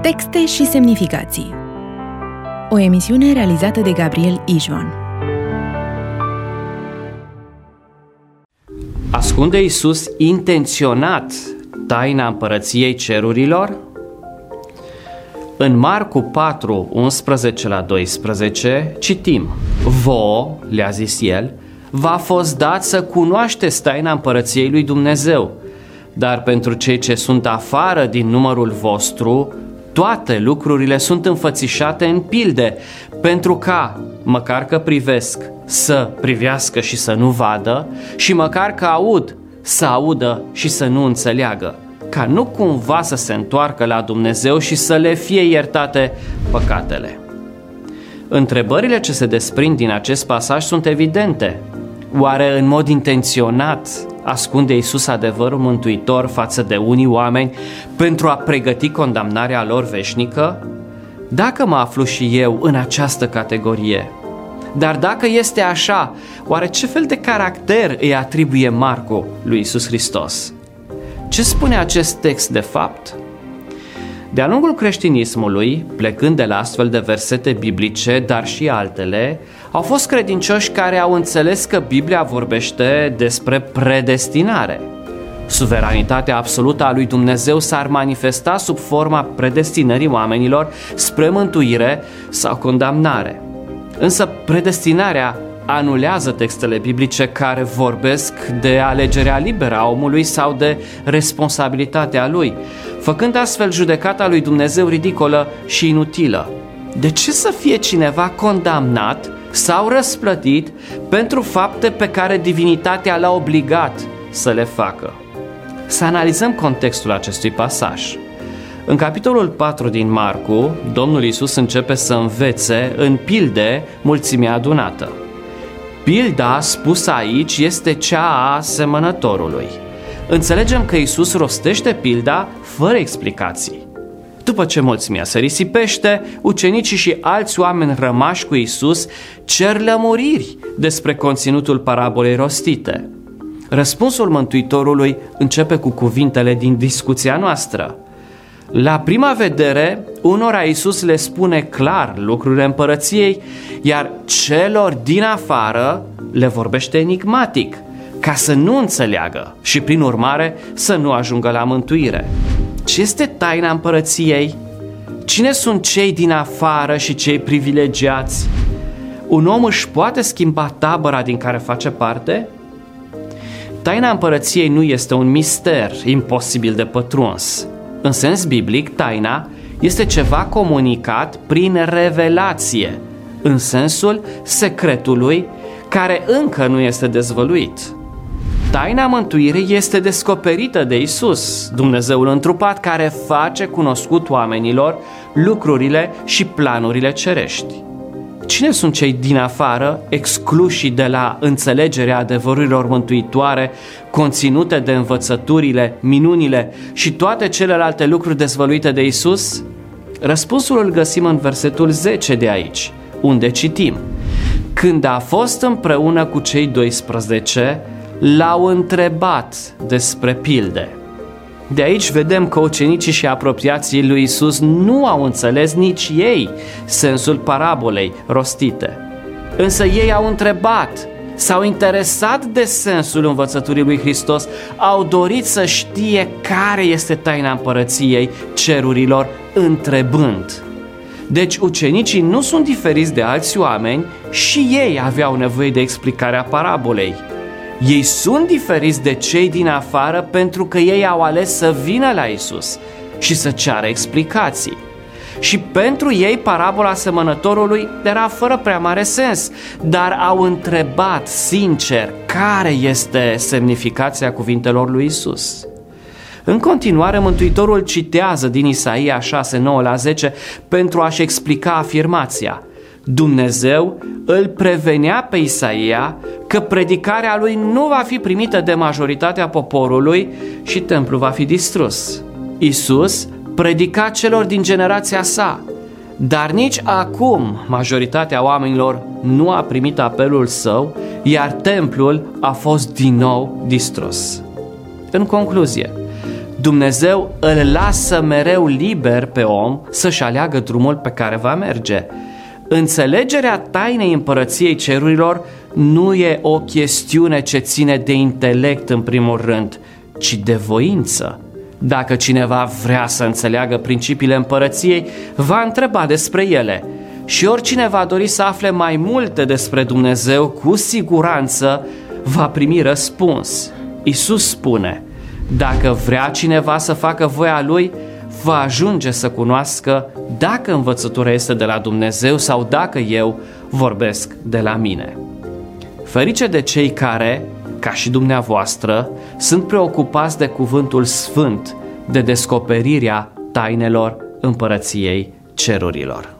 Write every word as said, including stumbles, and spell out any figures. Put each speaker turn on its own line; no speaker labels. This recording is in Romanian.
Texte și semnificații. O emisiune realizată de Gabriel Ijvan.
Ascunde Iisus intenționat taina împărăției cerurilor? În Marcu patru, unsprezece la doisprezece citim: Vouă, le-a zis el, v-a fost dat să cunoașteți taina împărăției lui Dumnezeu, dar pentru cei ce sunt afară din numărul vostru, toate lucrurile sunt înfățișate în pilde, pentru ca, măcar că privesc, să privească și să nu vadă, și măcar că aud, să audă și să nu înțeleagă, ca nu cumva să se întoarcă la Dumnezeu și să le fie iertate păcatele. Întrebările ce se desprind din acest pasaj sunt evidente. Oare în mod intenționat ascunde Iisus adevărul mântuitor față de unii oameni pentru a pregăti condamnarea lor veșnică? Dacă mă aflu și eu în această categorie? Dar dacă este așa, oare ce fel de caracter îi atribuie Marcu lui Iisus Hristos? Ce spune acest text de fapt? De-a lungul creștinismului, plecând de la astfel de versete biblice, dar și altele, au fost credincioși care au înțeles că Biblia vorbește despre predestinare. Suveranitatea absolută a lui Dumnezeu s-ar manifesta sub forma predestinării oamenilor spre mântuire sau condamnare. Însă predestinarea anulează textele biblice care vorbesc de alegerea liberă a omului sau de responsabilitatea lui, făcând astfel judecata lui Dumnezeu ridicolă și inutilă. De ce să fie cineva condamnat sau răsplătit pentru fapte pe care divinitatea l-a obligat să le facă? Să analizăm contextul acestui pasaj. În capitolul patru din Marcu, Domnul Iisus începe să învețe în pilde mulțimea adunată. Pilda spusă aici este cea a semănătorului. Înțelegem că Iisus rostește pilda fără explicații. După ce mulțimea se risipește, ucenicii și alți oameni rămași cu Iisus cer lămuriri despre conținutul parabolei rostite. Răspunsul Mântuitorului începe cu cuvintele din discuția noastră. La prima vedere, unora Iisus le spune clar lucrurile împărăției, iar celor din afară le vorbește enigmatic, ca să nu înțeleagă și, prin urmare, să nu ajungă la mântuire. Ce este taina împărăției? Cine sunt cei din afară și cei privilegiați? Un om își poate schimba tabăra din care face parte? Taina împărăției nu este un mister imposibil de pătruns. În sens biblic, taina este ceva comunicat prin revelație, în sensul secretului care încă nu este dezvăluit. Taina mântuirii este descoperită de Iisus, Dumnezeul întrupat, care face cunoscut oamenilor lucrurile și planurile cerești. Cine sunt cei din afară, excluși de la înțelegerea adevărurilor mântuitoare, conținute de învățăturile, minunile și toate celelalte lucruri dezvăluite de Iisus? Răspunsul îl găsim în versetul zece de aici, unde citim: Când a fost împreună cu cei doisprezece, l-au întrebat despre pilde. De aici vedem că ucenicii și apropiații lui Iisus nu au înțeles nici ei sensul parabolei rostite. Însă ei au întrebat, s-au interesat de sensul învățăturii lui Hristos, au dorit să știe care este taina împărăției cerurilor, întrebând. Deci ucenicii nu sunt diferiți de alți oameni și ei aveau nevoie de explicarea parabolei. Ei sunt diferiți de cei din afară pentru că ei au ales să vină la Iisus și să ceară explicații. Și pentru ei parabola semănătorului era fără prea mare sens, dar au întrebat sincer care este semnificația cuvintelor lui Iisus. În continuare, Mântuitorul citează din Isaia șase, nouă la zece pentru a-și explica afirmația. Dumnezeu îl prevenea pe Isaia că predicarea lui nu va fi primită de majoritatea poporului și templul va fi distrus. Iisus predica celor din generația sa, dar nici acum majoritatea oamenilor nu a primit apelul său, iar templul a fost din nou distrus. În concluzie, Dumnezeu îl lasă mereu liber pe om să-și aleagă drumul pe care va merge. Înțelegerea tainei împărăției cerurilor nu e o chestiune ce ține de intelect în primul rând, ci de voință. Dacă cineva vrea să înțeleagă principiile împărăției, va întreba despre ele. Și oricine va dori să afle mai multe despre Dumnezeu, cu siguranță va primi răspuns. Iisus spune: dacă vrea cineva să facă voia Lui, va ajunge să cunoască dacă învățătura este de la Dumnezeu sau dacă eu vorbesc de la mine. Ferice de cei care, ca și dumneavoastră, sunt preocupați de cuvântul sfânt, de descoperirea tainelor împărăției cerurilor.